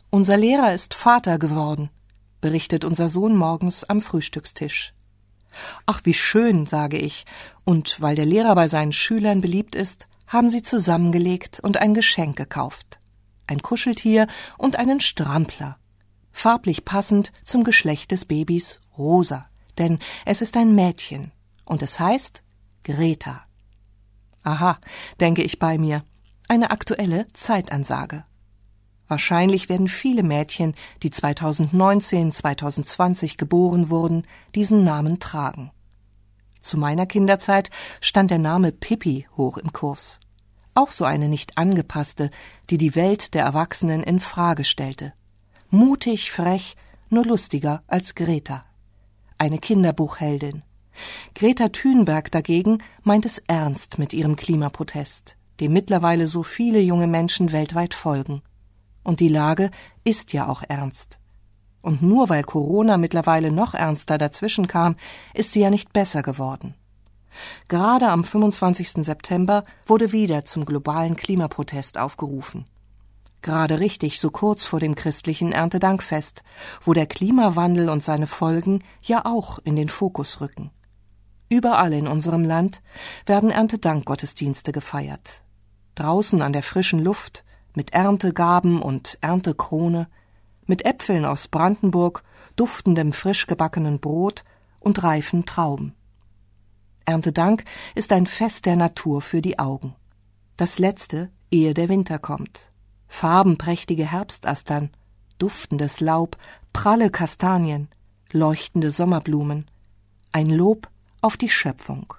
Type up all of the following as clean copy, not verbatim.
Unser Lehrer ist Vater geworden, berichtet unser Sohn morgens am Frühstückstisch. Ach, wie schön, sage ich, und weil der Lehrer bei seinen Schülern beliebt ist, haben sie zusammengelegt und ein Geschenk gekauft. Ein Kuscheltier und einen Strampler. Farblich passend zum Geschlecht des Babys rosa, denn es ist ein Mädchen und es heißt Greta. Aha, denke ich bei mir, eine aktuelle Zeitansage. Wahrscheinlich werden viele Mädchen, die 2019, 2020 geboren wurden, diesen Namen tragen. Zu meiner Kinderzeit stand der Name Pippi hoch im Kurs. Auch so eine nicht angepasste, die die Welt der Erwachsenen in Frage stellte. Mutig, frech, nur lustiger als Greta. Eine Kinderbuchheldin. Greta Thunberg dagegen meint es ernst mit ihrem Klimaprotest, dem mittlerweile so viele junge Menschen weltweit folgen. Und die Lage ist ja auch ernst. Und nur weil Corona mittlerweile noch ernster dazwischen kam, ist sie ja nicht besser geworden. Gerade am 25. September wurde wieder zum globalen Klimaprotest aufgerufen. Gerade richtig, so kurz vor dem christlichen Erntedankfest, wo der Klimawandel und seine Folgen ja auch in den Fokus rücken. Überall in unserem Land werden Erntedankgottesdienste gefeiert. Draußen an der frischen Luft, mit Erntegaben und Erntekrone, mit Äpfeln aus Brandenburg, duftendem frisch gebackenen Brot und reifen Trauben. Erntedank ist ein Fest der Natur für die Augen. Das letzte, ehe der Winter kommt. Farbenprächtige Herbstastern, duftendes Laub, pralle Kastanien, leuchtende Sommerblumen. Ein Lob auf die Schöpfung.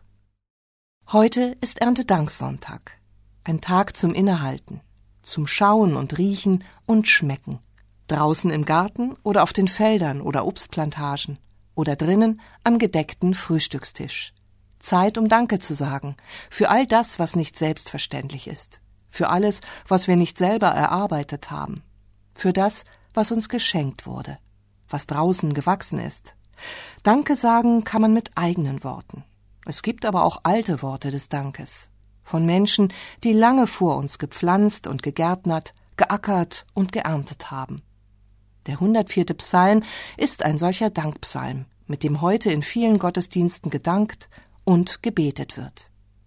Heute ist Erntedanksonntag. Ein Tag zum Innehalten, zum Schauen und Riechen und Schmecken. Draußen im Garten oder auf den Feldern oder Obstplantagen oder drinnen am gedeckten Frühstückstisch. Zeit, um Danke zu sagen, für all das, was nicht selbstverständlich ist, für alles, was wir nicht selber erarbeitet haben, für das, was uns geschenkt wurde, was draußen gewachsen ist. Danke sagen kann man mit eigenen Worten. Es gibt aber auch alte Worte des Dankes, von Menschen, die lange vor uns gepflanzt und gegärtnert, geackert und geerntet haben. Der 104. Psalm ist ein solcher Dankpsalm, mit dem heute in vielen Gottesdiensten gedankt und gebetet wird.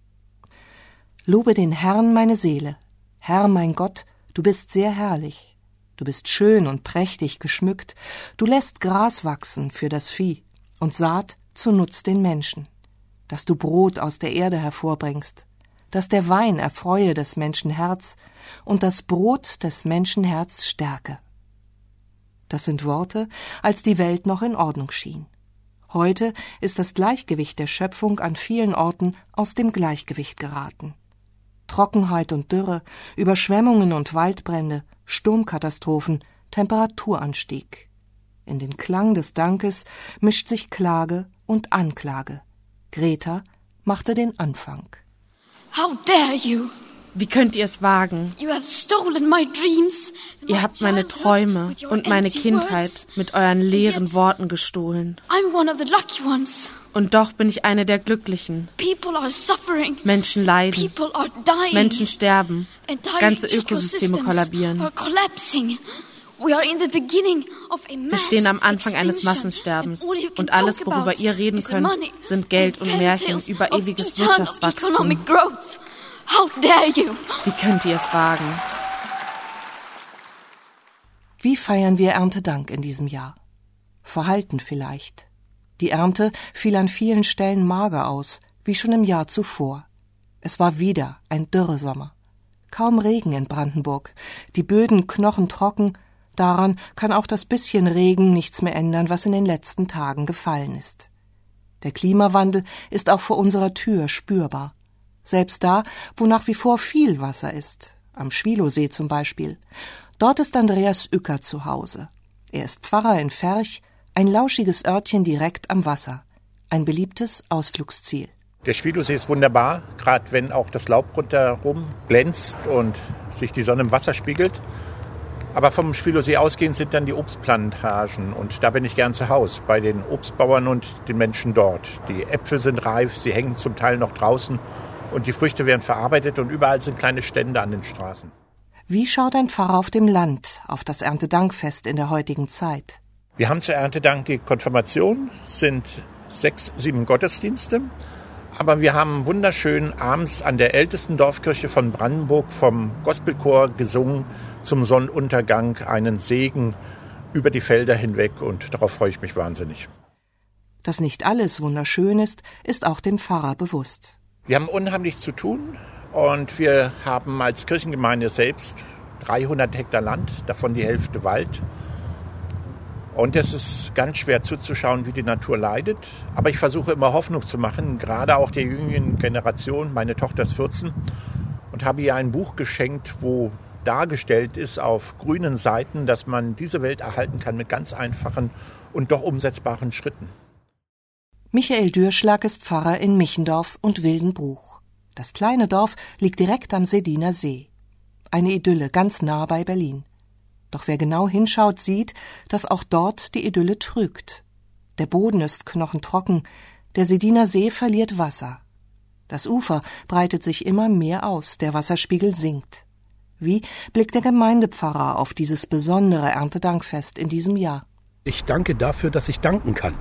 Lobe den Herrn, meine Seele. Herr, mein Gott, du bist sehr herrlich. Du bist schön und prächtig geschmückt. Du lässt Gras wachsen für das Vieh und Saat zu Nutz den Menschen. Dass du Brot aus der Erde hervorbringst. Dass der Wein erfreue des Menschen Herz und das Brot des Menschen Herz stärke. Das sind Worte, als die Welt noch in Ordnung schien. Heute ist das Gleichgewicht der Schöpfung an vielen Orten aus dem Gleichgewicht geraten. Trockenheit und Dürre, Überschwemmungen und Waldbrände, Sturmkatastrophen, Temperaturanstieg. In den Klang des Dankes mischt sich Klage und Anklage. Greta machte den Anfang. How dare you? Wie könnt ihr es wagen? You have stolen my dreams, Ihr habt meine Träume und meine Kindheit mit euren leeren Worten gestohlen. I'm one of the lucky ones. Und doch bin ich eine der Glücklichen. People are suffering. Menschen leiden. People are dying. Menschen sterben. Entire Ganze Ökosysteme kollabieren. are collapsing. We are in the beginning of a Wir mass stehen am Anfang eines extinction. Massensterbens. And all you can Und alles, talk worüber about ihr reden is the könnt, money sind Geld and und Märchen fairy über tales ewiges of eternal Wirtschaftswachstum. economic growth. How dare you? Wie könnt ihr es wagen? Wie feiern wir Erntedank in diesem Jahr? Verhalten vielleicht. Die Ernte fiel an vielen Stellen mager aus, wie schon im Jahr zuvor. Es war wieder ein Dürresommer. Kaum Regen in Brandenburg, die Böden knochentrocken, daran kann auch das bisschen Regen nichts mehr ändern, was in den letzten Tagen gefallen ist. Der Klimawandel ist auch vor unserer Tür spürbar. Selbst da, wo nach wie vor viel Wasser ist, am Schwilowsee zum Beispiel. Dort ist Andreas Uecker zu Hause. Er ist Pfarrer in Ferch, ein lauschiges Örtchen direkt am Wasser. Ein beliebtes Ausflugsziel. Der Schwilowsee ist wunderbar, gerade wenn auch das Laub rundherum glänzt und sich die Sonne im Wasser spiegelt. Aber vom Schwilowsee ausgehend sind dann die Obstplantagen und da bin ich gern zu Hause, bei den Obstbauern und den Menschen dort. Die Äpfel sind reif, sie hängen zum Teil noch draußen und die Früchte werden verarbeitet und überall sind kleine Stände an den Straßen. Wie schaut ein Pfarrer auf dem Land auf das Erntedankfest in der heutigen Zeit? Wir haben zur Erntedank die Konfirmation, sind 6, 7 Gottesdienste. Aber wir haben wunderschön abends an der ältesten Dorfkirche von Brandenburg vom Gospelchor gesungen zum Sonnenuntergang einen Segen über die Felder hinweg und darauf freue ich mich wahnsinnig. Dass nicht alles wunderschön ist auch dem Pfarrer bewusst. Wir haben unheimlich zu tun und wir haben als Kirchengemeinde selbst 300 Hektar Land, davon die Hälfte Wald. Und es ist ganz schwer zuzuschauen, wie die Natur leidet. Aber ich versuche immer Hoffnung zu machen, gerade auch der jüngeren Generation. Meine Tochter ist 14 und habe ihr ein Buch geschenkt, wo dargestellt ist auf grünen Seiten, dass man diese Welt erhalten kann mit ganz einfachen und doch umsetzbaren Schritten. Michael Dürschlag ist Pfarrer in Michendorf und Wildenbruch. Das kleine Dorf liegt direkt am Sediner See. Eine Idylle ganz nah bei Berlin. Doch wer genau hinschaut, sieht, dass auch dort die Idylle trügt. Der Boden ist knochentrocken, der Sediner See verliert Wasser. Das Ufer breitet sich immer mehr aus, der Wasserspiegel sinkt. Wie blickt der Gemeindepfarrer auf dieses besondere Erntedankfest in diesem Jahr? Ich danke dafür, dass ich danken kann.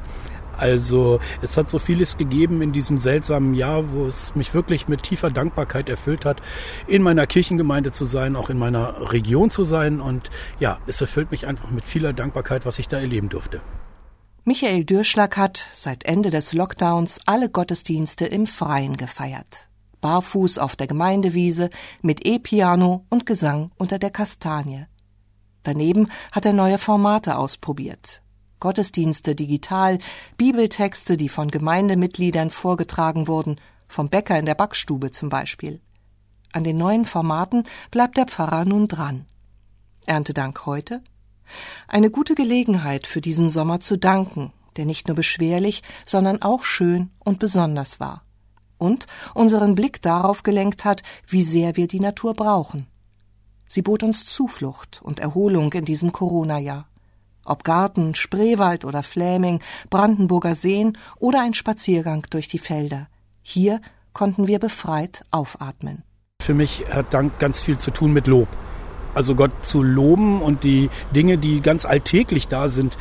Also es hat so vieles gegeben in diesem seltsamen Jahr, wo es mich wirklich mit tiefer Dankbarkeit erfüllt hat, in meiner Kirchengemeinde zu sein, auch in meiner Region zu sein. Und ja, es erfüllt mich einfach mit vieler Dankbarkeit, was ich da erleben durfte. Michael Dürschlag hat seit Ende des Lockdowns alle Gottesdienste im Freien gefeiert. Barfuß auf der Gemeindewiese, mit E-Piano und Gesang unter der Kastanie. Daneben hat er neue Formate ausprobiert. Gottesdienste digital, Bibeltexte, die von Gemeindemitgliedern vorgetragen wurden, vom Bäcker in der Backstube zum Beispiel. An den neuen Formaten bleibt der Pfarrer nun dran. Erntedank heute? Eine gute Gelegenheit für diesen Sommer zu danken, der nicht nur beschwerlich, sondern auch schön und besonders war. Und unseren Blick darauf gelenkt hat, wie sehr wir die Natur brauchen. Sie bot uns Zuflucht und Erholung in diesem Corona-Jahr. Ob Garten, Spreewald oder Fläming, Brandenburger Seen oder ein Spaziergang durch die Felder. Hier konnten wir befreit aufatmen. Für mich hat Dank ganz viel zu tun mit Lob. Also Gott zu loben und die Dinge, die ganz alltäglich da sind,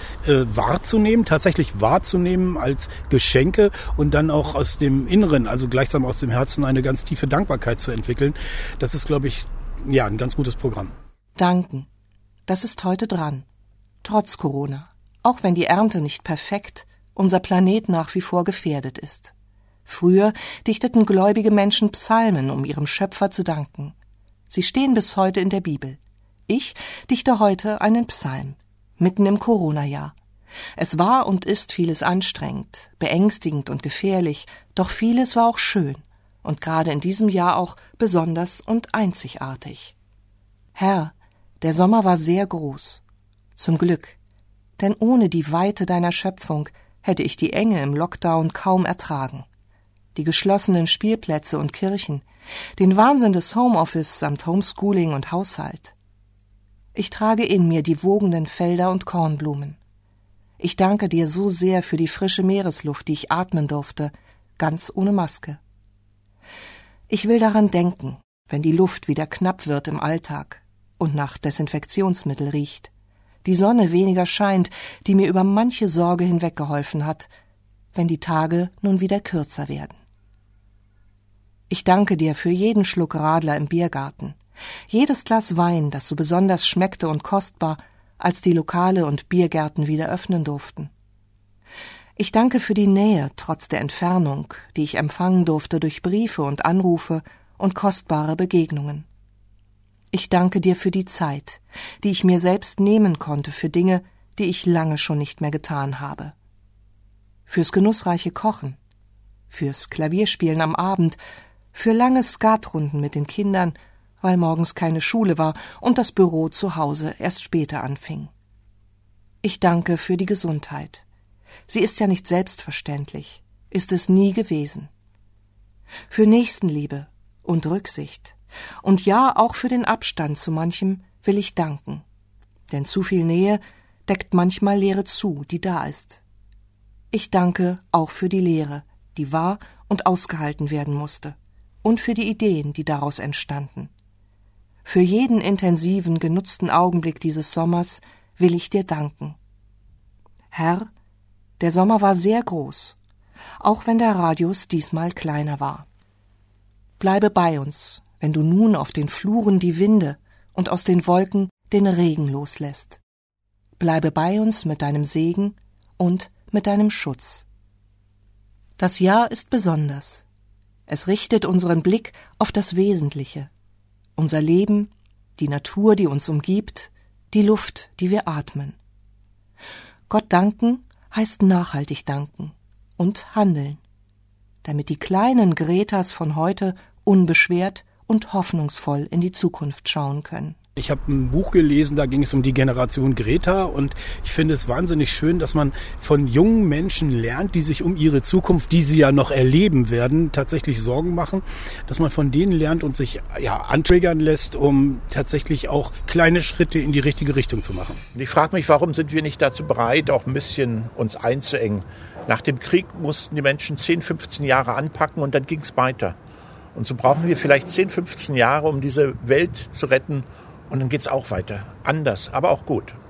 tatsächlich wahrzunehmen als Geschenke und dann auch aus dem Inneren, also gleichsam aus dem Herzen, eine ganz tiefe Dankbarkeit zu entwickeln. Das ist, glaube ich, ja, ein ganz gutes Programm. Danken. Das ist heute dran. Trotz Corona. Auch wenn die Ernte nicht perfekt, unser Planet nach wie vor gefährdet ist. Früher dichteten gläubige Menschen Psalmen, um ihrem Schöpfer zu danken. Sie stehen bis heute in der Bibel. Ich dichte heute einen Psalm, mitten im Corona-Jahr. Es war und ist vieles anstrengend, beängstigend und gefährlich, doch vieles war auch schön und gerade in diesem Jahr auch besonders und einzigartig. Herr, der Sommer war sehr groß. Zum Glück, denn ohne die Weite deiner Schöpfung hätte ich die Enge im Lockdown kaum ertragen. Die geschlossenen Spielplätze und Kirchen, den Wahnsinn des Homeoffice samt Homeschooling und Haushalt. Ich trage in mir die wogenden Felder und Kornblumen. Ich danke dir so sehr für die frische Meeresluft, die ich atmen durfte, ganz ohne Maske. Ich will daran denken, wenn die Luft wieder knapp wird im Alltag und nach Desinfektionsmittel riecht, die Sonne weniger scheint, die mir über manche Sorge hinweggeholfen hat, wenn die Tage nun wieder kürzer werden. Ich danke dir für jeden Schluck Radler im Biergarten, jedes Glas Wein, das so besonders schmeckte und kostbar, als die Lokale und Biergärten wieder öffnen durften. Ich danke für die Nähe trotz der Entfernung, die ich empfangen durfte durch Briefe und Anrufe und kostbare Begegnungen. Ich danke dir für die Zeit, die ich mir selbst nehmen konnte für Dinge, die ich lange schon nicht mehr getan habe. Fürs genussreiche Kochen, fürs Klavierspielen am Abend, für lange Skatrunden mit den Kindern, weil morgens keine Schule war und das Büro zu Hause erst später anfing. Ich danke für die Gesundheit. Sie ist ja nicht selbstverständlich, ist es nie gewesen. Für Nächstenliebe und Rücksicht und ja auch für den Abstand zu manchem will ich danken, denn zu viel Nähe deckt manchmal Leere zu, die da ist. Ich danke auch für die Leere, die war und ausgehalten werden musste, und für die Ideen, die daraus entstanden. Für jeden intensiven, genutzten Augenblick dieses Sommers will ich dir danken. Herr, der Sommer war sehr groß, auch wenn der Radius diesmal kleiner war. Bleibe bei uns, wenn du nun auf den Fluren die Winde und aus den Wolken den Regen loslässt. Bleibe bei uns mit deinem Segen und mit deinem Schutz. Das Jahr ist besonders. Es richtet unseren Blick auf das Wesentliche. Unser Leben, die Natur, die uns umgibt, die Luft, die wir atmen. Gott danken heißt nachhaltig danken und handeln, damit die kleinen Gretas von heute unbeschwert und hoffnungsvoll in die Zukunft schauen können. Ich habe ein Buch gelesen, da ging es um die Generation Greta und ich finde es wahnsinnig schön, dass man von jungen Menschen lernt, die sich um ihre Zukunft, die sie ja noch erleben werden, tatsächlich Sorgen machen, dass man von denen lernt und sich antriggern lässt, um tatsächlich auch kleine Schritte in die richtige Richtung zu machen. Und ich frage mich, warum sind wir nicht dazu bereit, auch ein bisschen uns einzuengen? Nach dem Krieg mussten die Menschen 10, 15 Jahre anpacken und dann ging es weiter. Und so brauchen wir vielleicht 10, 15 Jahre, um diese Welt zu retten. Und dann geht's auch weiter. Anders, aber auch gut.